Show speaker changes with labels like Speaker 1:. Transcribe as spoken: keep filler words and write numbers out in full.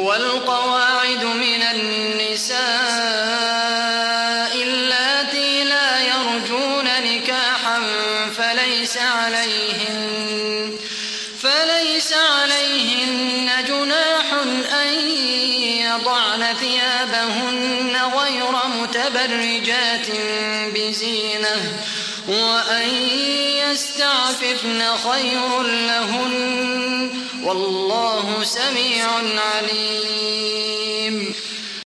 Speaker 1: والقواعد من النساء اللاتي لا يرجون نكاحا فليس عليهن فليس عليهن جناح أن يضعن ثيابهن غير متبرجات بزينة وأن يستعففن خير لهن والله سميع عليم.